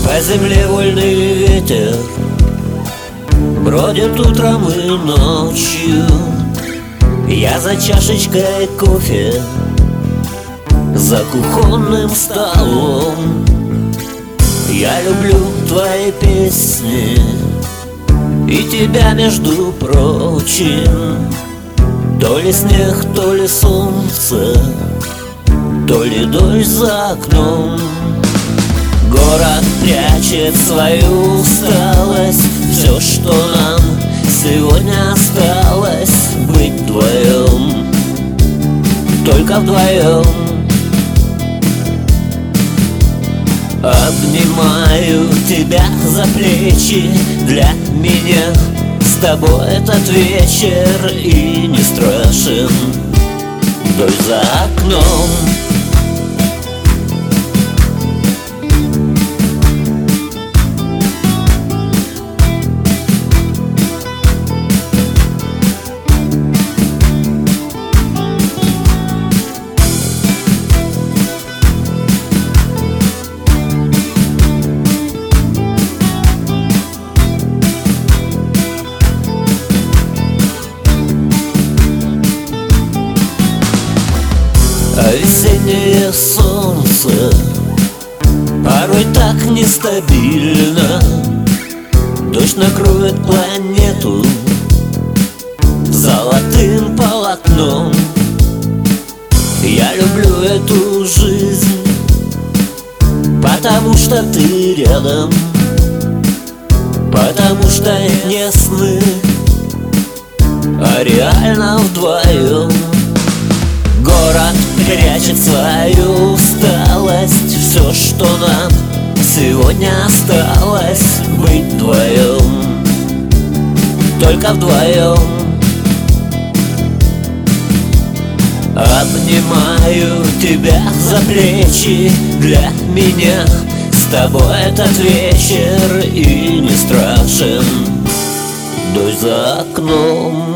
По земле вольный ветер бродит утром и ночью. Я за чашечкой кофе, за кухонным столом. Я люблю твои песни и тебя, между прочим. То ли снег, то ли солнце, то ли дождь за окном. Город прячет свою усталость. Все, что нам сегодня осталось, быть вдвоем, только вдвоем. Обнимаю тебя за плечи. Для меня с тобой этот вечер и не страшен. Дождь за окном. А весеннее солнце порой так нестабильно. Дождь накроет планету золотым полотном. Я люблю эту жизнь, потому что ты рядом, потому что не сны, а реально вдвоем. Город прячет свою усталость. Все, что нам сегодня осталось, быть вдвоем, только вдвоем. Обнимаю тебя за плечи. Для меня с тобой этот вечер и не страшен. Дождь за окном.